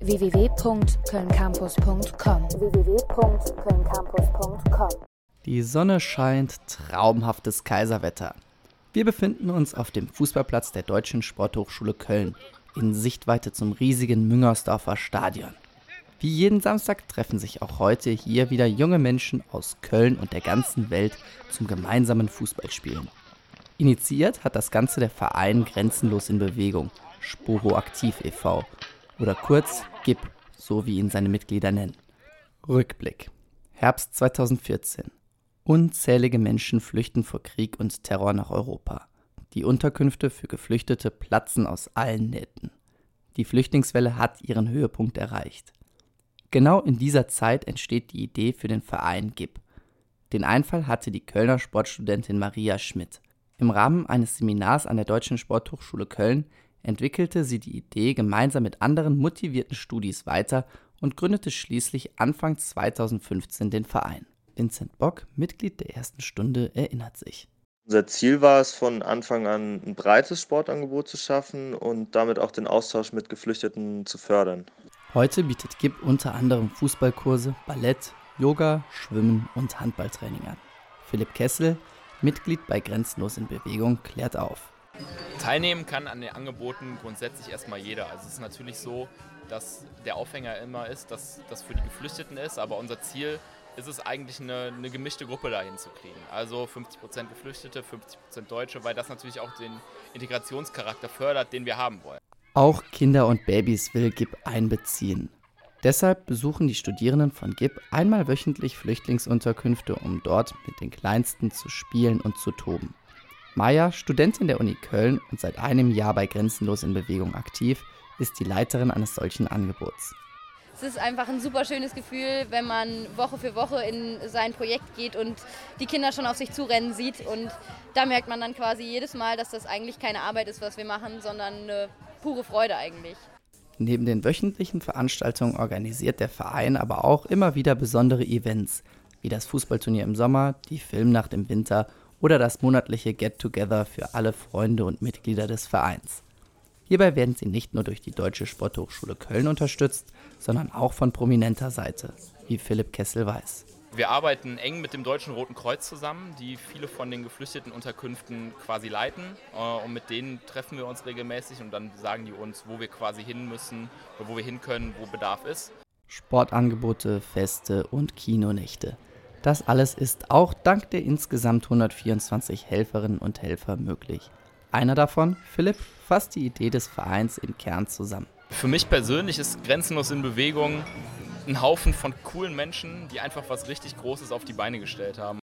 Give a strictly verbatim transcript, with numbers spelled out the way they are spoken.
w w w punkt köln campus punkt com. w w w punkt köln campus punkt com. Die Sonne scheint, traumhaftes Kaiserwetter. Wir befinden uns auf dem Fußballplatz der Deutschen Sporthochschule Köln, in Sichtweite zum riesigen Müngersdorfer Stadion. Wie jeden Samstag treffen sich auch heute hier wieder junge Menschen aus Köln und der ganzen Welt zum gemeinsamen Fußballspielen. Initiiert hat das Ganze der Verein Grenzenlos in Bewegung, Sporo Aktiv e V oder kurz G I B, so wie ihn seine Mitglieder nennen. Rückblick. Herbst zweitausendvierzehn. Unzählige Menschen flüchten vor Krieg und Terror nach Europa. Die Unterkünfte für Geflüchtete platzen aus allen Nähten. Die Flüchtlingswelle hat ihren Höhepunkt erreicht. Genau in dieser Zeit entsteht die Idee für den Verein G I B. Den Einfall hatte die Kölner Sportstudentin Maria Schmidt. Im Rahmen eines Seminars an der Deutschen Sporthochschule Köln entwickelte sie die Idee gemeinsam mit anderen motivierten Studis weiter und gründete schließlich Anfang zweitausendfünfzehn den Verein. Vincent Bock, Mitglied der ersten Stunde, erinnert sich. Unser Ziel war es, von Anfang an ein breites Sportangebot zu schaffen und damit auch den Austausch mit Geflüchteten zu fördern. Heute bietet G I B unter anderem Fußballkurse, Ballett, Yoga, Schwimmen und Handballtraining an. Philipp Kessel, Mitglied bei Grenzenlos in Bewegung, klärt auf. Teilnehmen kann an den Angeboten grundsätzlich erstmal jeder. Also es ist natürlich so, dass der Aufhänger immer ist, dass das für die Geflüchteten ist, aber unser Ziel ist es eigentlich, eine, eine gemischte Gruppe dahin zu kriegen. Also fünfzig Prozent Geflüchtete, fünfzig Prozent Deutsche, weil das natürlich auch den Integrationscharakter fördert, den wir haben wollen. Auch Kinder und Babys will G I B einbeziehen. Deshalb besuchen die Studierenden von G I B einmal wöchentlich Flüchtlingsunterkünfte, um dort mit den Kleinsten zu spielen und zu toben. Maja, Studentin der Uni Köln und seit einem Jahr bei Grenzenlos in Bewegung aktiv, ist die Leiterin eines solchen Angebots. Es ist einfach ein super schönes Gefühl, wenn man Woche für Woche in sein Projekt geht und die Kinder schon auf sich zurennen sieht. Und da merkt man dann quasi jedes Mal, dass das eigentlich keine Arbeit ist, was wir machen, sondern eine pure Freude eigentlich. Neben den wöchentlichen Veranstaltungen organisiert der Verein aber auch immer wieder besondere Events, wie das Fußballturnier im Sommer, die Filmnacht im Winter oder das monatliche Get-Together für alle Freunde und Mitglieder des Vereins. Hierbei werden sie nicht nur durch die Deutsche Sporthochschule Köln unterstützt, sondern auch von prominenter Seite, wie Philipp Kessel weiß. Wir arbeiten eng mit dem Deutschen Roten Kreuz zusammen, die viele von den geflüchteten Unterkünften quasi leiten. Und mit denen treffen wir uns regelmäßig und dann sagen die uns, wo wir quasi hin müssen, wo wir hin können, wo Bedarf ist. Sportangebote, Feste und Kinonächte. Das alles ist auch dank der insgesamt hundertvierundzwanzig Helferinnen und Helfer möglich. Einer davon, Philipp, fasst die Idee des Vereins im Kern zusammen. Für mich persönlich ist Grenzenlos in Bewegung ein Haufen von coolen Menschen, die einfach was richtig Großes auf die Beine gestellt haben.